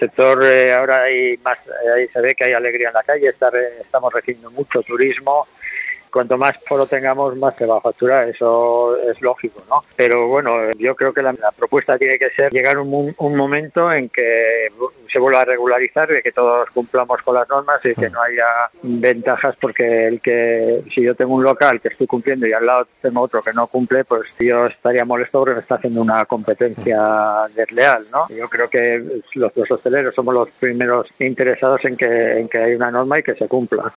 sector ahora hay más, ahí se ve que hay alegría en la calle, estamos recibiendo mucho turismo. Cuanto más foro tengamos, más se va a facturar, eso es lógico, ¿no? Pero bueno, yo creo que la propuesta tiene que ser llegar un momento en que se vuelva a regularizar, de que todos cumplamos con las normas y que no haya ventajas, porque si yo tengo un local que estoy cumpliendo y al lado tengo otro que no cumple, pues yo estaría molesto porque me está haciendo una competencia desleal, ¿no? Yo creo que los hosteleros somos los primeros interesados en que haya una norma y que se cumpla.